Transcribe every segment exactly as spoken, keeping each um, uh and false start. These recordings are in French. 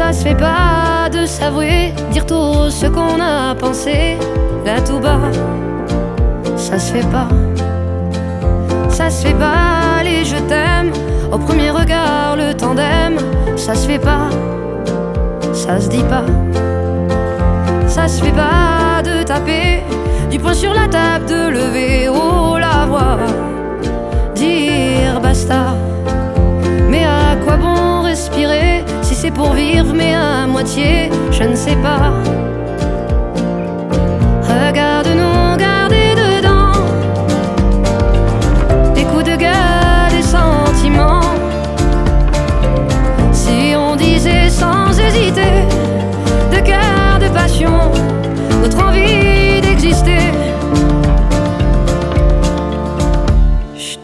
Ça se fait pas de s'avouer, dire tout ce qu'on a pensé, là tout bas. Ça se fait pas. Ça se fait pas les je t'aime, au premier regard le tandem. Ça se fait pas, ça se dit pas. Ça se fait pas de taper du poing sur la table, de lever haut la voix, dire basta. Mais à quoi bon respirer si c'est pour vivre mais à moitié, je ne sais pas. Regarde-nous garder dedans des coups de gueule, des sentiments. Si on disait sans hésiter, de cœur, de passion, notre envie d'exister. Chut.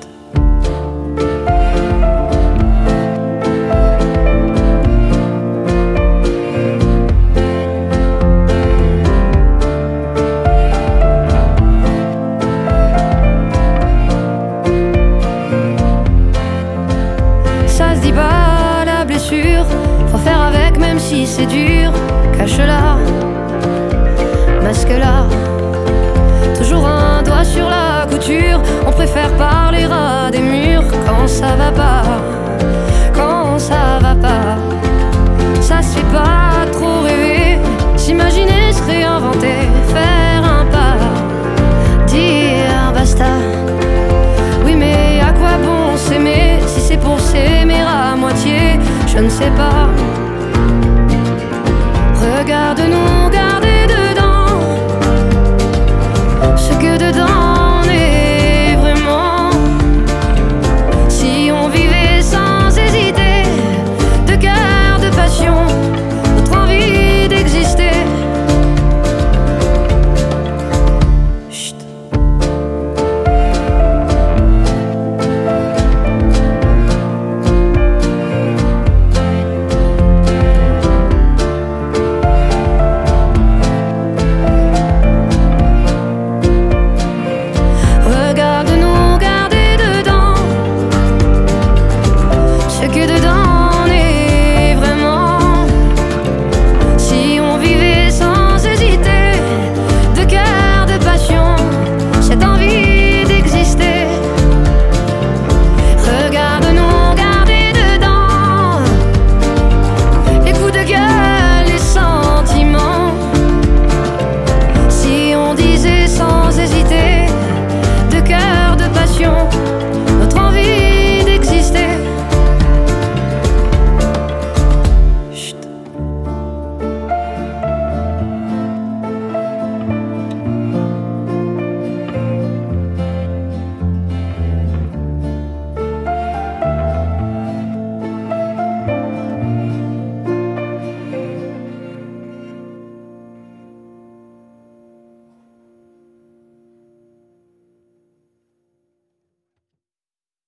Ça se dit pas la blessure, faut faire avec même si c'est dur. Cache-la, masque-la, toujours un doigt sur la couture. On préfère parler à des murs quand ça va pas, quand ça va pas. Ça se fait pas trop rêver, s'imaginer, se réinventer, faire un pas, dire basta. Oui mais à quoi bon s'aimer si c'est pour s'aimer à moitié, je ne sais pas. Regarde-nous garder dedans ce que dedans on est vraiment. Si on vivait sans hésiter, de cœur, de passion, notre envie d'exister. Chut. Regarde-nous garder dedans ce que dedans